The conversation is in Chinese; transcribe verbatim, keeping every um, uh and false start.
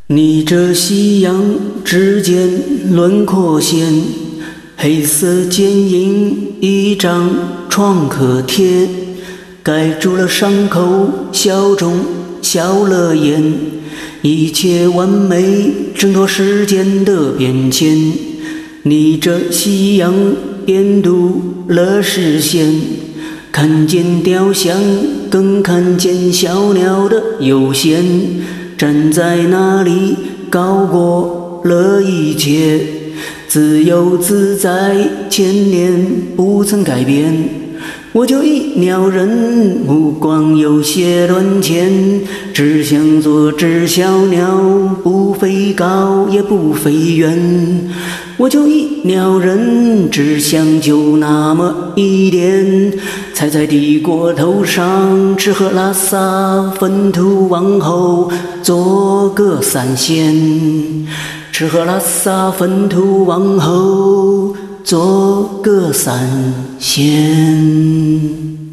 逆着夕阳指尖轮廓线，黑色剪影一张创可贴，盖住了伤口，笑中笑了眼，一切完美挣脱时间的变迁。逆着夕阳点读了视线，看见雕像，更看见小鸟的悠闲。站在那里，高过了一切，自由自在，千年不曾改变。我就一鸟人，目光有些乱缱，只想做只小鸟，不飞高也不飞远。我就一鸟人，只想就那么一点，踩在帝国头上，吃喝拉撒粪土，往后做个三线。吃喝拉撒粪土，往后做个三线。